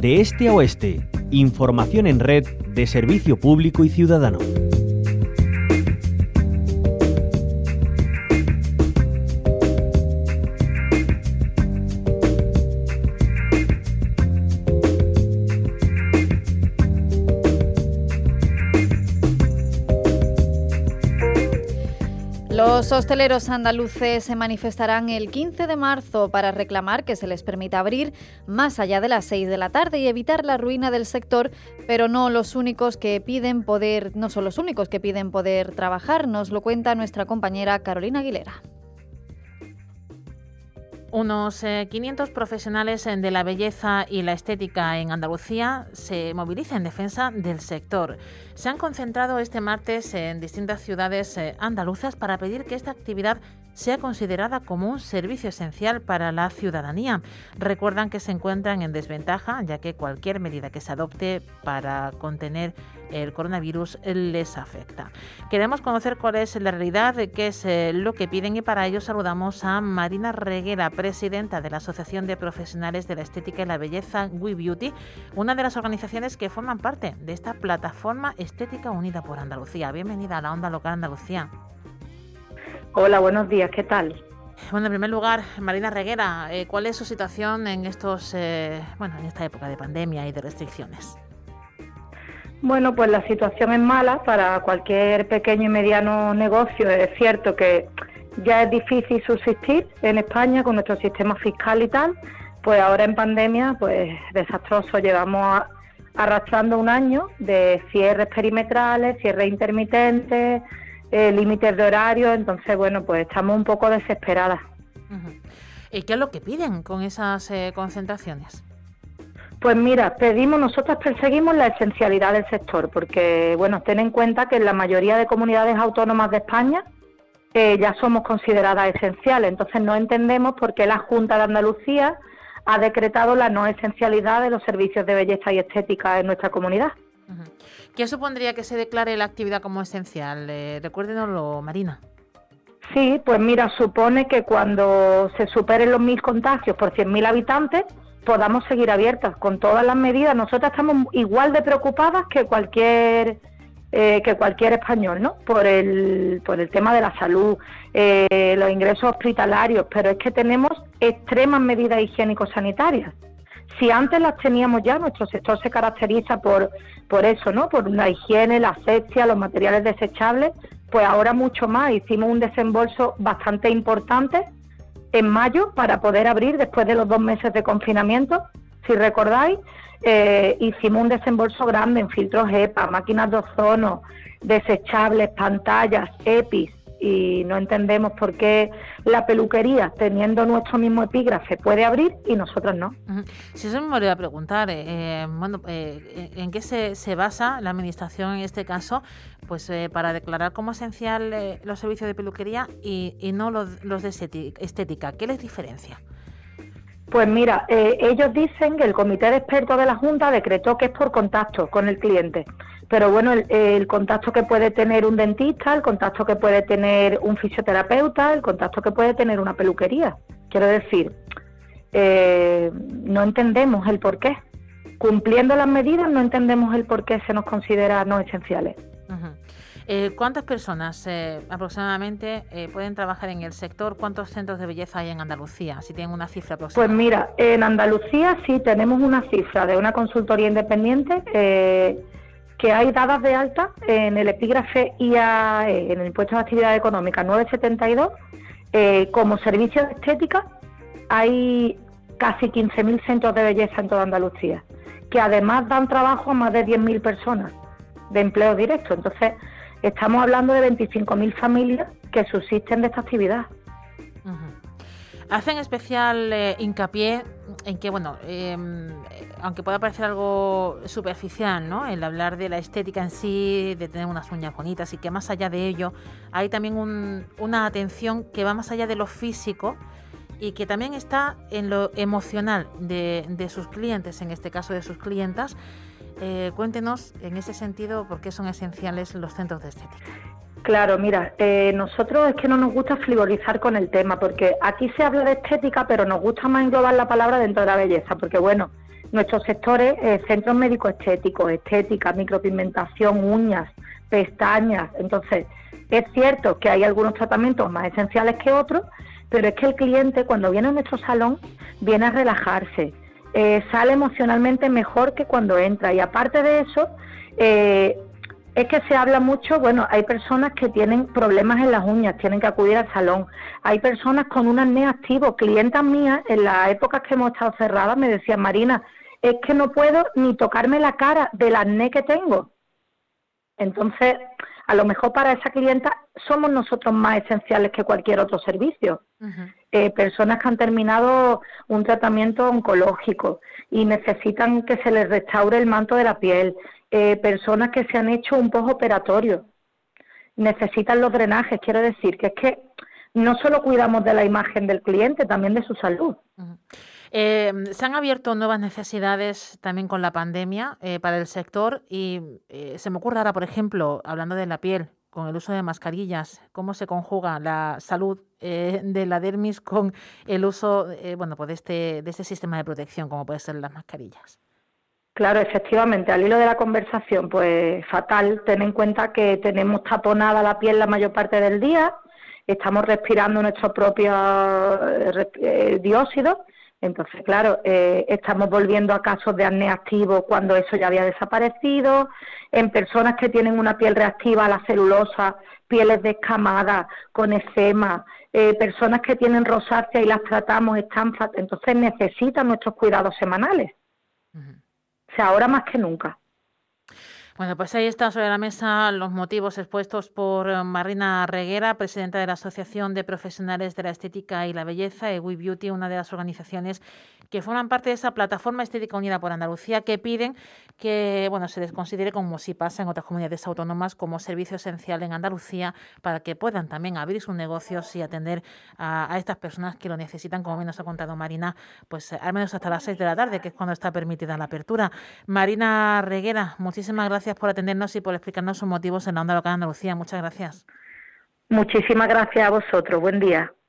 de este a oeste. Información en red de servicio público y ciudadano. Los hosteleros andaluces se manifestarán el 15 de marzo para reclamar que se les permita abrir más allá de las 6 de la tarde y evitar la ruina del sector, pero no son los únicos que piden poder trabajar, nos lo cuenta nuestra compañera Carolina Aguilera. Unos 500 profesionales de la belleza y la estética en Andalucía se movilizan en defensa del sector. Se han concentrado este martes en distintas ciudades andaluzas para pedir que esta actividad sea considerada como un servicio esencial para la ciudadanía. Recuerdan que se encuentran en desventaja, ya que cualquier medida que se adopte para contener el coronavirus les afecta. Queremos conocer cuál es la realidad, qué es lo que piden, y para ello saludamos a Marina Reguera, presidenta de la Asociación de Profesionales de la Estética y la Belleza We Beauty, una de las organizaciones que forman parte de esta plataforma estética unida por Andalucía. Bienvenida a la Onda Local Andalucía. Hola, buenos días, ¿qué tal? Bueno, en primer lugar, Marina Reguera, ¿cuál es su situación en en esta época de pandemia y de restricciones? Bueno, pues la situación es mala para cualquier pequeño y mediano negocio. Es cierto que ya es difícil subsistir en España con nuestro sistema fiscal y tal, pues ahora en pandemia, pues desastroso. Llevamos arrastrando un año de cierres perimetrales, cierres intermitentes, límites de horario, entonces, bueno, pues estamos un poco desesperadas. Uh-huh. ¿Y qué es lo que piden con esas concentraciones? Pues mira, nosotros perseguimos la esencialidad del sector, porque, bueno, ten en cuenta que en la mayoría de comunidades autónomas de España ya somos consideradas esenciales, entonces no entendemos por qué la Junta de Andalucía ha decretado la no esencialidad de los servicios de belleza y estética en nuestra comunidad. Uh-huh. ¿Qué supondría que se declare la actividad como esencial? Recuérdenoslo, Marina. Sí, pues mira, supone que cuando se superen los 1.000 contagios por 100.000 habitantes, podamos seguir abiertas con todas las medidas. Nosotras estamos igual de preocupadas que cualquier español, ¿no? Por el tema de la salud, los ingresos hospitalarios, pero es que tenemos extremas medidas higiénico-sanitarias. Si antes las teníamos ya, nuestro sector se caracteriza por eso, ¿no? Por la higiene, la asepsia, los materiales desechables, pues ahora mucho más. Hicimos un desembolso bastante importante en mayo para poder abrir después de los 2 meses de confinamiento. Si recordáis, hicimos un desembolso grande en filtros EPA, máquinas de ozono, desechables, pantallas, EPIs, y no entendemos por qué la peluquería, teniendo nuestro mismo epígrafe, puede abrir y nosotros no. Uh-huh. Si eso me voy a preguntar, ¿en qué se basa la Administración en este caso, pues para declarar como esencial los servicios de peluquería y no los de estética? ¿Qué les diferencia? Pues mira, ellos dicen que el comité de expertos de la Junta decretó que es por contacto con el cliente, pero bueno, el contacto que puede tener un dentista, el contacto que puede tener un fisioterapeuta, el contacto que puede tener una peluquería. Quiero decir, no entendemos el porqué. Cumpliendo las medidas no entendemos el porqué se nos considera no esenciales. Uh-huh. ¿Cuántas personas aproximadamente pueden trabajar en el sector? ¿Cuántos centros de belleza hay en Andalucía? Si tienen una cifra aproximada. Pues mira, en Andalucía sí tenemos una cifra de una consultoría independiente que hay dadas de alta en el epígrafe IAE, en el Impuesto de Actividad Económica 972, como servicio de estética hay casi 15.000 centros de belleza en toda Andalucía, que además dan trabajo a más de 10.000 personas de empleo directo. Entonces, estamos hablando de 25.000 familias que subsisten de esta actividad. Uh-huh. Hacen especial hincapié en que, aunque pueda parecer algo superficial, ¿no?, el hablar de la estética en sí, de tener unas uñas bonitas, y que más allá de ello hay también una atención que va más allá de lo físico y que también está en lo emocional de sus clientes, en este caso de sus clientas. Cuéntenos en ese sentido por qué son esenciales los centros de estética. Claro, mira, nosotros es que no nos gusta frivolizar con el tema, porque aquí se habla de estética, pero nos gusta más englobar la palabra dentro de la belleza, porque bueno, nuestros sectores, centros médicos estéticos, estética, micropigmentación, uñas, pestañas. Entonces, es cierto que hay algunos tratamientos más esenciales que otros, pero es que el cliente cuando viene a nuestro salón viene a relajarse, sale emocionalmente mejor que cuando entra. Y aparte de eso, es que se habla mucho, bueno, hay personas que tienen problemas en las uñas, tienen que acudir al salón. Hay personas con un acné activo. Clientas mías, en las épocas que hemos estado cerradas, me decían, Marina, es que no puedo ni tocarme la cara del acné que tengo. Entonces, a lo mejor para esa clienta somos nosotros más esenciales que cualquier otro servicio. Personas que han terminado un tratamiento oncológico y necesitan que se les restaure el manto de la piel, personas que se han hecho un postoperatorio, necesitan los drenajes. Quiero decir que es que no solo cuidamos de la imagen del cliente, también de su salud. Se han abierto nuevas necesidades también con la pandemia para el sector y se me ocurre ahora, por ejemplo, hablando de la piel, con el uso de mascarillas, cómo se conjuga la salud de la dermis con el uso pues de este sistema de protección, como pueden ser las mascarillas. Claro, efectivamente, al hilo de la conversación, pues fatal. Ten en cuenta que tenemos taponada la piel la mayor parte del día, estamos respirando nuestro propio dióxido. Entonces, claro, estamos volviendo a casos de acné activo cuando eso ya había desaparecido, en personas que tienen una piel reactiva a la celulosa, pieles descamadas, con eczema, personas que tienen rosácea y las tratamos, entonces necesitan nuestros cuidados semanales. O sea, ahora más que nunca. Bueno, pues ahí están sobre la mesa los motivos expuestos por Marina Reguera, presidenta de la Asociación de Profesionales de la Estética y la Belleza, We Beauty, una de las organizaciones que forman parte de esa plataforma estética unida por Andalucía, que piden que se les considere, como si pasa en otras comunidades autónomas, como servicio esencial en Andalucía, para que puedan también abrir sus negocios y atender a estas personas que lo necesitan, como bien nos ha contado Marina, pues al menos hasta las 6 de la tarde, que es cuando está permitida la apertura. Marina Reguera, muchísimas gracias por atendernos y por explicarnos sus motivos en la Onda Local de Andalucía. Muchas gracias. Muchísimas gracias a vosotros. Buen día.